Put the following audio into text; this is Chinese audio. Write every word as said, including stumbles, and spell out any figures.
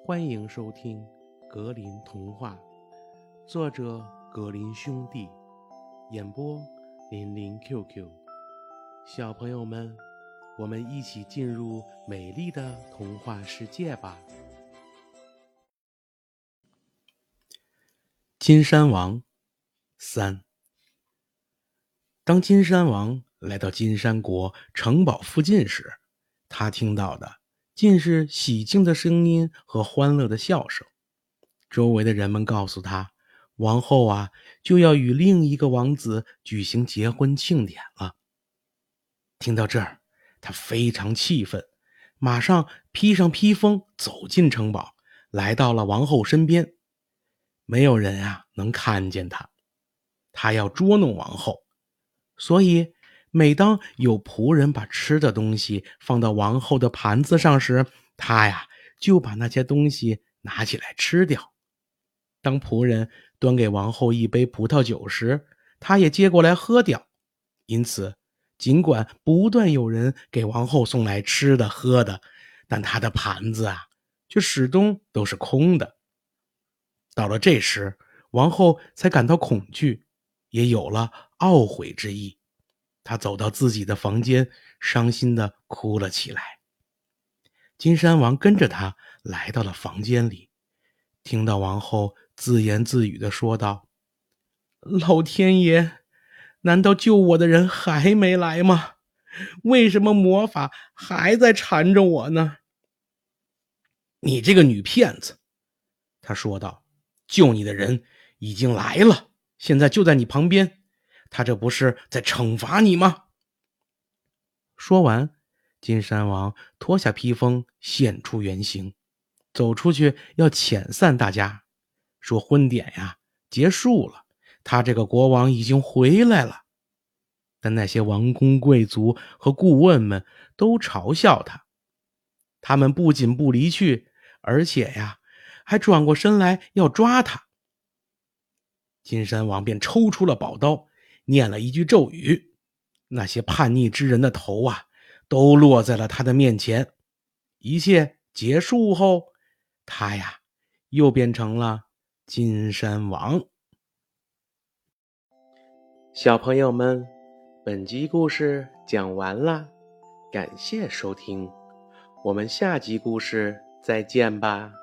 欢迎收听格林童话，作者格林兄弟，演播林林 Q Q。 小朋友们，我们一起进入美丽的童话世界吧。金山王三。当金山王来到金山国城堡附近时，他听到的尽是喜庆的声音和欢乐的笑声。周围的人们告诉他，王后啊就要与另一个王子举行结婚庆典了。听到这儿，他非常气愤，马上披上披风走进城堡，来到了王后身边。没有人啊能看见他，他要捉弄王后，所以每当有仆人把吃的东西放到王后的盘子上时，他呀就把那些东西拿起来吃掉。当仆人端给王后一杯葡萄酒时，他也接过来喝掉。因此尽管不断有人给王后送来吃的喝的，但他的盘子啊却始终都是空的。到了这时，王后才感到恐惧，也有了懊悔之意。她走到自己的房间，伤心地哭了起来。金山王跟着她来到了房间里，听到王后自言自语地说道：老天爷，难道救我的人还没来吗？为什么魔法还在缠着我呢？你这个女骗子，她说道，救你的人已经来了，现在就在你旁边，他这不是在惩罚你吗？说完，金山王脱下披风，现出原形，走出去要遣散大家，说婚典呀结束了，他这个国王已经回来了。但那些王公贵族和顾问们都嘲笑他，他们不仅不离去，而且呀还转过身来要抓他。金山王便抽出了宝刀，念了一句咒语，那些叛逆之人的头啊都落在了他的面前。一切结束后，他呀又变成了金山王。小朋友们，本集故事讲完了，感谢收听，我们下集故事再见吧。